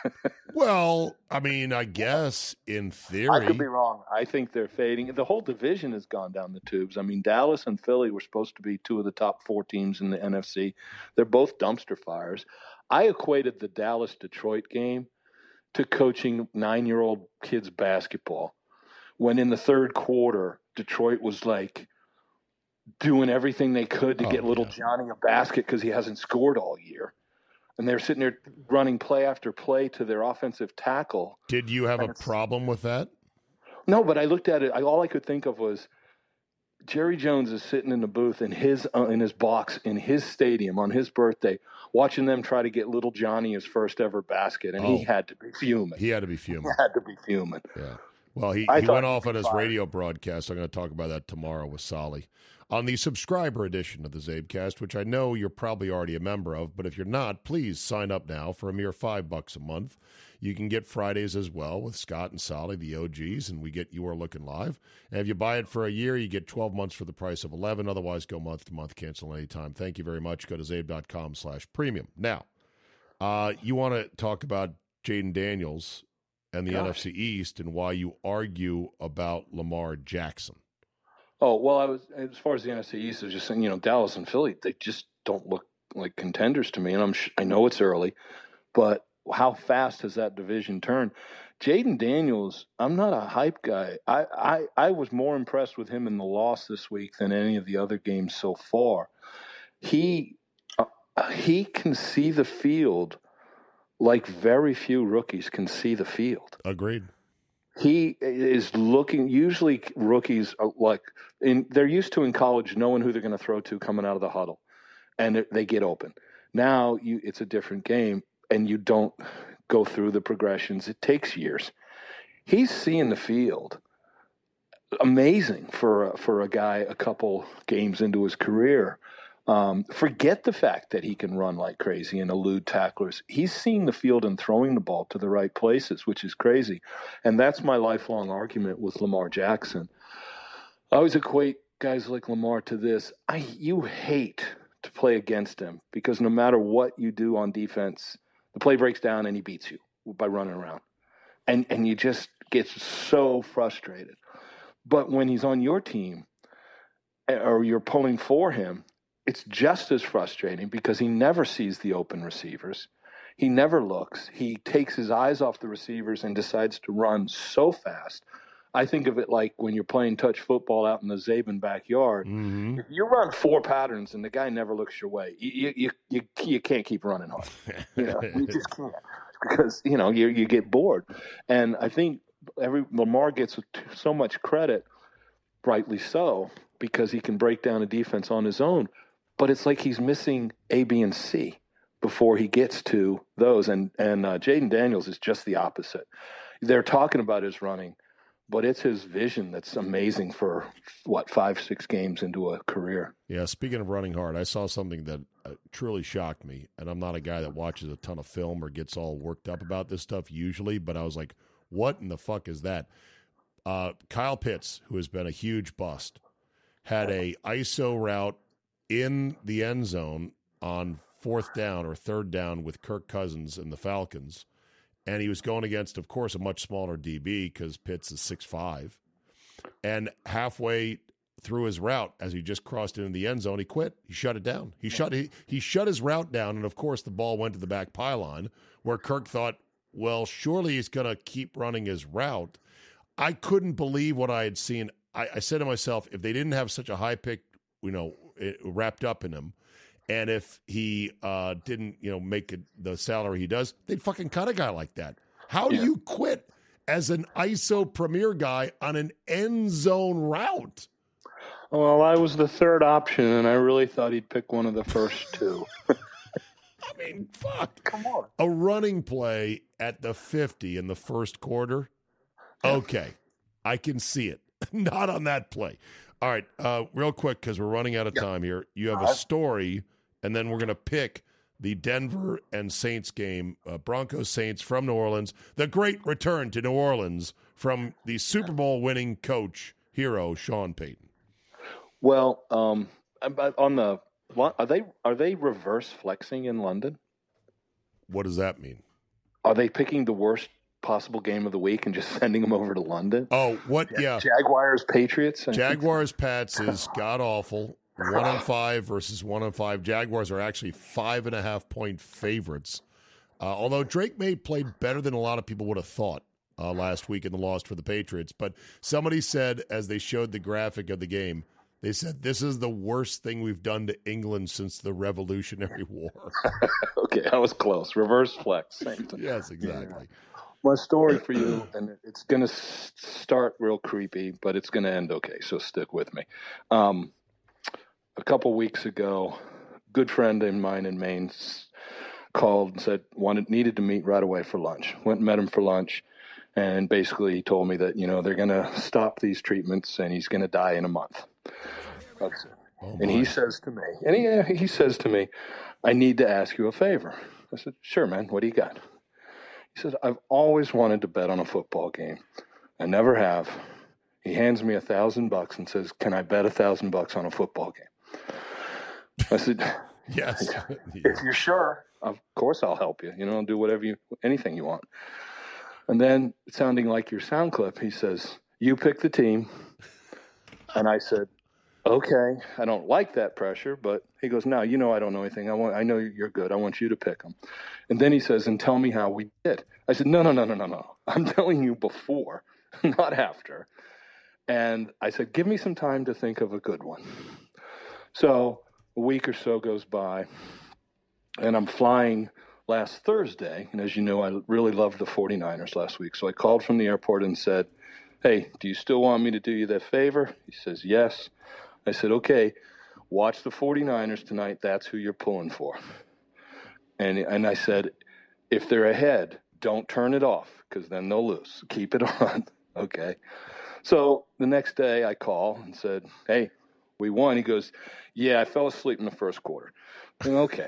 Well, I mean, I guess in theory. I could be wrong. I think they're fading. The whole division has gone down the tubes. I mean, Dallas and Philly were supposed to be two of the top four teams in the N F C. They're both dumpster fires. I equated the Dallas-Detroit game to coaching nine-year-old kids basketball, when in the third quarter, Detroit was like doing everything they could to oh, get little yeah. Johnny a basket because he hasn't scored all year. And they're sitting there running play after play to their offensive tackle. Did you have a problem with that? No, but I looked at it. I, all I could think of was Jerry Jones is sitting in the booth in his uh, in his box in his stadium on his birthday, watching them try to get little Johnny his first ever basket, and oh, he had to be fuming. He had to be fuming. He had to be fuming. Yeah. Well, he, I he thought went he'd off be on his fine. radio broadcast. I'm going to talk about that tomorrow with Solly on the subscriber edition of the Zabecast, which I know you're probably already a member of, but if you're not, please sign up now for a mere five bucks a month. You can get Fridays as well with Scott and Solly, the O Gs, and we get You Are Looking Live. And if you buy it for a year, you get twelve months for the price of eleven. Otherwise, go month to month, cancel anytime. Thank you very much. Go to zabe.com slash premium. Now, uh, you want to talk about Jaden Daniels and the Gosh. N F C East and why you argue about Lamar Jackson. Oh, well, I was as far as the N F C East, I was just saying, you know, Dallas and Philly, they just don't look like contenders to me. And I'm sh- I know it's early, but how fast has that division turned? Jaden Daniels, I'm not a hype guy. I, I, I was more impressed with him in the loss this week than any of the other games so far. He uh, he can see the field like very few rookies can see the field. Agreed. He is looking. Usually, rookies are like in, they're used to in college knowing who they're going to throw to coming out of the huddle, and they get open. Now, you it's a different game, and you don't go through the progressions. It takes years. He's seeing the field. Amazing for a, for a guy a couple games into his career. Um, forget the fact that he can run like crazy and elude tacklers. He's seeing the field and throwing the ball to the right places, which is crazy. And that's my lifelong argument with Lamar Jackson. I always equate guys like Lamar to this. I you hate to play against him because no matter what you do on defense, the play breaks down and he beats you by running around. And and you just get so frustrated. But when he's on your team or you're pulling for him, it's just as frustrating because he never sees the open receivers. He never looks. He takes his eyes off the receivers and decides to run so fast. I think of it like when you're playing touch football out in the Zabin backyard. Mm-hmm. If you run four patterns and the guy never looks your way, you you you, you can't keep running hard. You know, you just can't because you know you you get bored. And I think every Lamar gets so much credit, rightly so, because he can break down a defense on his own. But it's like he's missing A, B, and C before he gets to those. And and uh, Jaden Daniels is just the opposite. They're talking about his running, but it's his vision that's amazing for, what, five, six games into a career. Yeah, speaking of running hard, I saw something that uh, truly shocked me, and I'm not a guy that watches a ton of film or gets all worked up about this stuff usually, but I was like, what in the fuck is that? Uh, Kyle Pitts, who has been a huge bust, had a I S O route in the end zone on fourth down or third down with Kirk Cousins and the Falcons, and he was going against, of course, a much smaller D B because Pitts is six five, and halfway through his route, as he just crossed into the end zone, he quit. He shut it down. He shut he, he shut his route down, and of course, the ball went to the back pylon, where Kirk thought, well, surely he's going to keep running his route. I couldn't believe what I had seen. I, I said to myself, if they didn't have such a high pick, you know, it, wrapped up in him, and if he uh, didn't, you know, make it the salary he does, they'd fucking cut a guy like that. How do yeah. you quit as an I S O premier guy on an end zone route? Well, I was the third option, and I really thought he'd pick one of the first two. I mean, fuck. Come on. A running play at the fifty in the first quarter? Okay, I can see it. Not on that play. All right, uh, real quick, because we're running out of time here. You have a story, and then we're going to pick the Denver and Saints game, uh, Broncos Saints from New Orleans, the great return to New Orleans from the Super Bowl winning coach, hero, Sean Payton. Well, um, on the are they are they reverse flexing in London? What does that mean? Are they picking the worst possible game of the week and just sending them over to London? Oh, what? Yeah. Jaguars, Patriots. Jaguars, Pats is god awful. One and five versus one and five. Jaguars are actually five and a half point favorites. Uh, although Drake May played better than a lot of people would have thought uh, last week in the loss for the Patriots. But somebody said, as they showed the graphic of the game, they said, this is the worst thing we've done to England since the Revolutionary War. Okay, I was close. Reverse flex. Same thing. Yes, exactly. Yeah. My story for you, and it's going to start real creepy, but it's going to end okay, so stick with me. Um, a couple weeks ago, a good friend of mine in Maine called and said wanted needed to meet right away for lunch. Went and met him for lunch, and basically he told me that, you know, they're going to stop these treatments, and he's going to die in a month. That's it. Oh, and he says to me, and he, he says to me, I need to ask you a favor. I said, sure, man, what do you got? He says, I've always wanted to bet on a football game. I never have. He hands me a thousand bucks and says, can I bet a thousand bucks on a football game? I said, yes. If you're sure, of course I'll help you. You know, I'll do whatever you, anything you want. And then, sounding like your sound clip, he says, you pick the team. And I said, okay, I don't like that pressure, but he goes, no, you know I don't know anything. I want, I know you're good. I want you to pick them. And then he says, and tell me how we did. I said, no, no, no, no, no, no. I'm telling you before, not after. And I said, give me some time to think of a good one. So a week or so goes by, and I'm flying last Thursday. And as you know, I really loved the 49ers last week. So I called from the airport and said, hey, do you still want me to do you that favor? He says, yes. I said, okay, watch the 49ers tonight. That's who you're pulling for. And and I said, if they're ahead, don't turn it off, because then they'll lose. Keep it on. Okay. So the next day I call and said, hey, we won. He goes, yeah, I fell asleep in the first quarter. And, okay.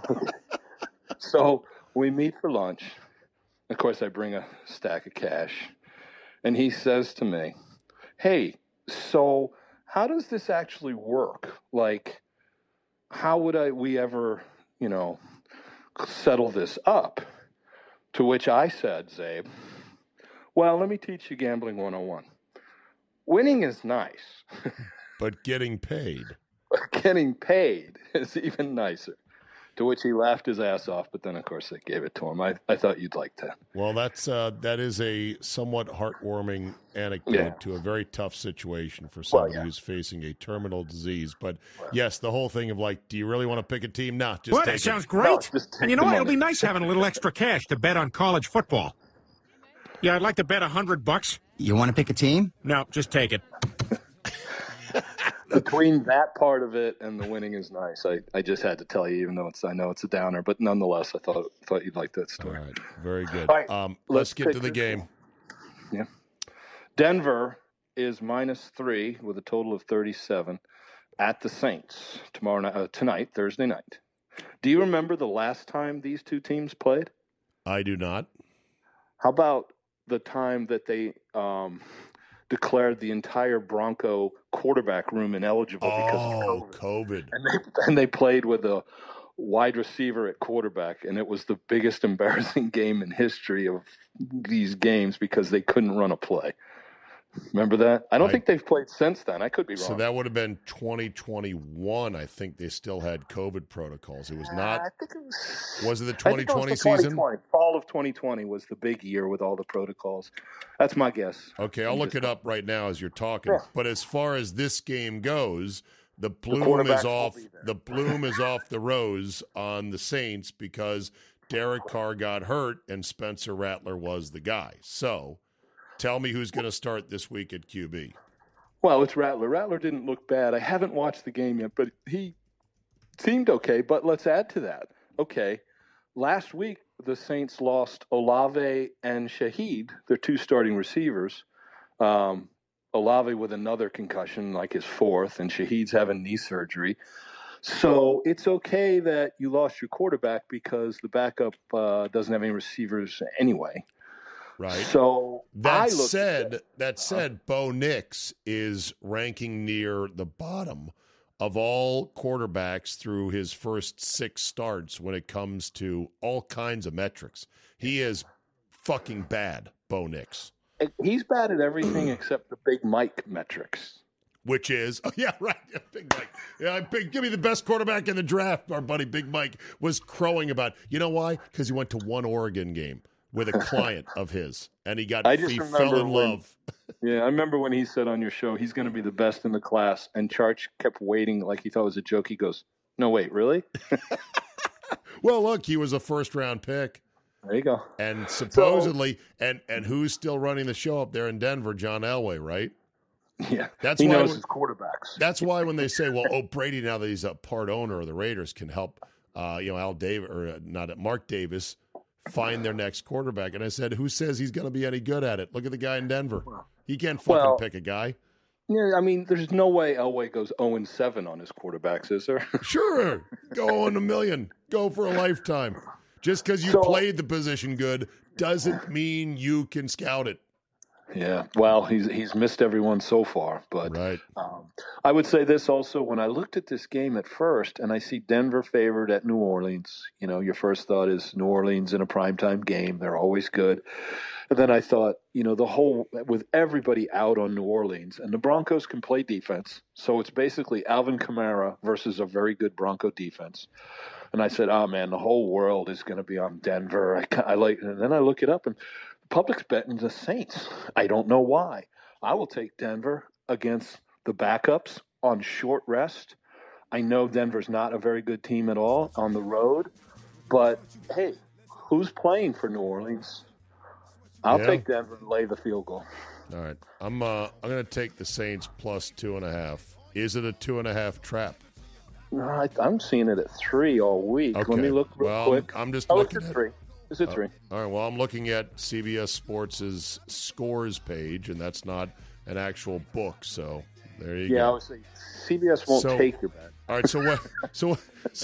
So we meet for lunch. Of course, I bring a stack of cash. And he says to me, hey, so how does this actually work? Like, how would I we ever, you know, settle this up? To which I said, Zabe, well, let me teach you gambling one oh one. Winning is nice. But getting paid. But getting paid is even nicer. To which he laughed his ass off, but then, of course, I gave it to him. I, I thought you'd like that. Well, that's uh, that is a somewhat heartwarming anecdote yeah. to a very tough situation for somebody well, yeah. who's facing a terminal disease. But, well, yes, the whole thing of, like, do you really want to pick a team? No, just well, take that sounds it. great. No, and you know what? It'll be nice having a little extra cash to bet on college football. Yeah, I'd like to bet a hundred bucks. You want to pick a team? No, just take it. Between that part of it and the winning is nice, I, I just had to tell you, even though it's I know it's a downer, but nonetheless, I thought thought you'd like that story. All right, very good. All right, um, let's, let's get to the game. Yeah. Denver is minus three with a total of thirty-seven at the Saints tomorrow night, uh, tonight, Thursday night. Do you remember the last time these two teams played? I do not. How about the time that they um, declared the entire Bronco quarterback room ineligible because Oh, of COVID? COVID. And they, and they played with a wide receiver at quarterback, and it was the biggest embarrassing game in history of these games because they couldn't run a play. Remember that? I don't I- think they've played since then. I could be wrong. So that would have been twenty twenty-one. I think they still had COVID protocols. It was not. I think it was, Was it the I think twenty it was twenty the season? twenty twenty. Fall of twenty twenty was the big year with all the protocols. That's my guess. Okay, I'll I'm look just- it up right now as you're talking. Yeah. But as far as this game goes, the plume quarterback is will off. be there. The plume is off the rose on the Saints because Derek Carr got hurt and Spencer Rattler was the guy. So, tell me who's going to start this week at Q B. Well, it's Rattler. Rattler didn't look bad. I haven't watched the game yet, but he seemed okay. But let's add to that. Okay, last week the Saints lost Olave and Shaheed, their two starting receivers. Um, Olave with another concussion, like his fourth, and Shaheed's having knee surgery. So it's okay that you lost your quarterback because the backup uh, doesn't have any receivers anyway. Right. So I That looked at said, that. that said, Bo Nix is ranking near the bottom of all quarterbacks through his first six starts when it comes to all kinds of metrics. He is fucking bad, Bo Nix. He's bad at everything except the Big Mike metrics. Which is, oh, yeah, right, yeah, Big Mike. Yeah, big, give me the best quarterback in the draft. Our buddy Big Mike was crowing about. You know why? Because he went to one Oregon game with a client of his, and he got I just he remember fell in when- love. Yeah, I remember when he said on your show he's going to be the best in the class, and Charch kept waiting like he thought it was a joke. He goes, "No, wait, really?" Well, look, he was a first round pick, There you go. and supposedly, and and who's still running the show up there in Denver? John Elway, right? Yeah, That's he why knows we're- his quarterbacks. That's why when they say, "Well, oh, Brady now that he's a part owner of the Raiders can help," uh, you know, Al Davis or uh, not Mark Davis find their next quarterback, and I said, "Who says he's going to be any good at it? Look at the guy in Denver. He can't fucking Well- pick a guy." Yeah, I mean, there's no way Elway goes zero and seven on his quarterbacks, is there? Sure, go on a million, go for a lifetime. Just because you So- played the position good doesn't mean you can scout it. Yeah. Well, he's he's missed everyone so far, but Right. Um, I would say this also. When I looked at this game at first, and I see Denver favored at New Orleans, you know, your first thought is New Orleans in a primetime game. They're always good. And then I thought, you know, the whole with everybody out on New Orleans, and the Broncos can play defense, so it's basically Alvin Kamara versus a very good Bronco defense. And I said, oh man, the whole world is going to be on Denver. I, ca- I like, and then I look it up, and the public's betting the Saints. I don't know why. I will take Denver against the backups on short rest. I know Denver's not a very good team at all on the road, but hey, who's playing for New Orleans? I'll Yeah. take Denver and lay the field goal. All right. I'm uh, I'm going to take the Saints plus two and a half. Is it a two and a half trap? No, I, I'm seeing it at three all week. Okay. Let me look real Well, quick. I'm just oh, it's looking at at- three. It's at Uh, three. All right. Well, I'm looking at C B S Sports' scores page, and that's not an actual book. So there you Yeah, I go. would say C B S won't So- take your bet. All right. So what? So so,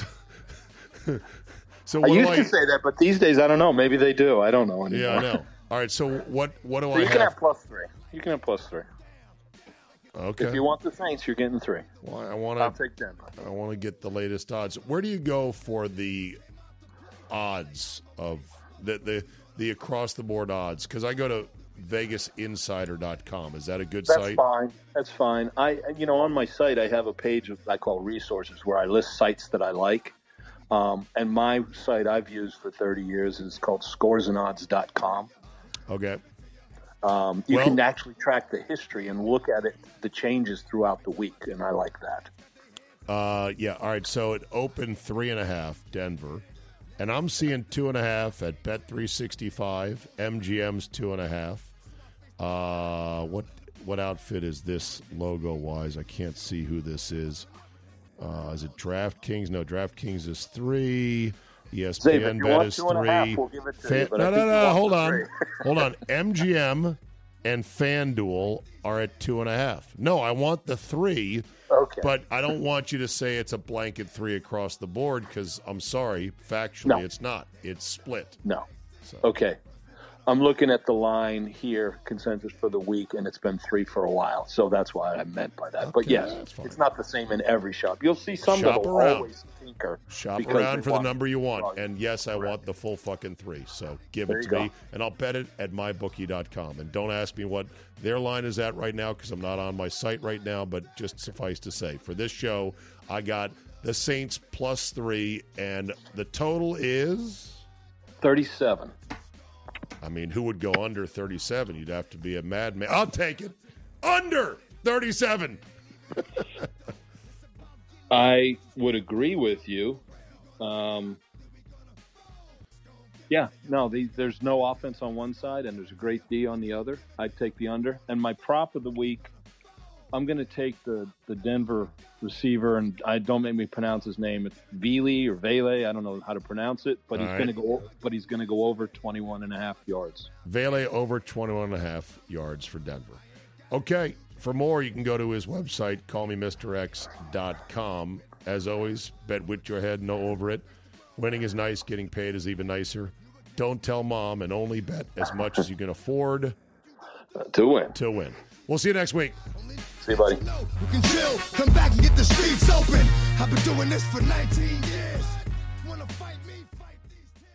so I what used do I? to say that, but these days I don't know. Maybe they do. I don't know anymore. Yeah, I know. All right. So what? What do So I you can have? have plus three. You can have plus three. Okay. If you want the Saints, you're getting three. Well, I want I'll to. take Denver. I want to get the latest odds. Where do you go for the odds of the the, the across the board odds? Because I go to Vegas Insider dot com. Is that a good That's site? fine. That's fine. I, you know, on my site, I have a page of, I call resources where I list sites that I like. Um, and my site I've used for thirty years is called scores and odds dot com. Okay. Um, you Well- can actually track the history and look at it, the changes throughout the week, and I like that. Uh, yeah. All right. So it opened three and a half, Denver, and I'm seeing two and a half at Bet three sixty-five. M G M's two and a half. Uh, what what outfit is this logo wise? I can't see who this is. Uh, is it DraftKings? No, DraftKings is three. E S P Dave, if N you bet want is two and a half, three. we'll give it to Fan- you, but no, I no, think you no. want Hold the on, three. hold on. M G M and FanDuel are at two and a half. No, I want the three, Okay. but I don't want you to say it's a blanket three across the board because I'm sorry, factually, No. it's not. It's split. No. So. Okay. I'm looking at the line here, consensus for the week, and it's been three for a while. So that's why I meant by that. But Okay, yes, that's fine. it's not the same in every shop. You'll see some Shop that will around. always tinker. Shop because around they for the want- number you want. Oh, And yes, I correct. want the full fucking three. So give There it you to go. me, and I'll bet it at my bookie dot com. And don't ask me what their line is at right now because I'm not on my site right now, but just suffice to say, for this show, I got the Saints plus three, and the total is... thirty-seven. I mean, who would go under thirty-seven? You'd have to be a madman. I'll take it. Under thirty-seven. I would agree with you. Um, yeah, no, the, there's no offense on one side and there's a great D on the other. I'd take the under. And my prop of the week, I'm going to take the, the Denver receiver, and I don't make me pronounce his name. It's Vele or Vele. I don't know how to pronounce it, but All he's right. going to go. But he's going to go over twenty-one and a half yards. Vele over twenty-one and a half yards for Denver. Okay, for more, you can go to his website, call me mister x dot com. As always, bet with your head, no over it. Winning is nice, getting paid is even nicer. Don't tell mom, and only bet as much as you can afford Uh, to win. to win. We'll see you next week. See you, buddy. You can chill, come back and get the streets open. I've been doing this for nineteen years. Wanna fight me? Fight these kids.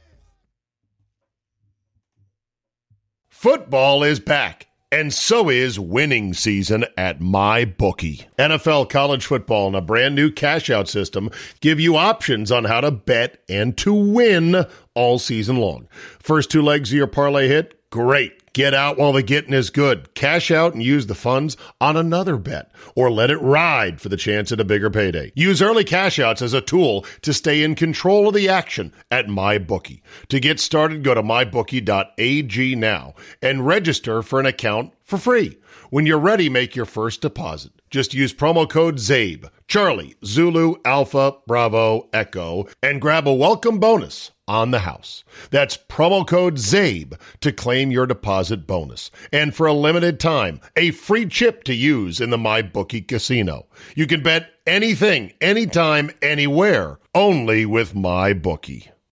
Football is back, and so is winning season at MyBookie. N F L, college football, and a brand new cash-out system give you options on how to bet and to win all season long. First two legs of your parlay hit? Great. Get out while the getting is good. Cash out and use the funds on another bet, or let it ride for the chance at a bigger payday. Use early cash outs as a tool to stay in control of the action at MyBookie. To get started, go to my bookie dot a g now and register for an account for free. When you're ready, make your first deposit. Just use promo code ZABE, Charlie, Zulu, Alpha, Bravo, Echo, and grab a welcome bonus on the house. That's promo code ZABE to claim your deposit bonus. And for a limited time, a free chip to use in the MyBookie casino. You can bet anything, anytime, anywhere, only with MyBookie.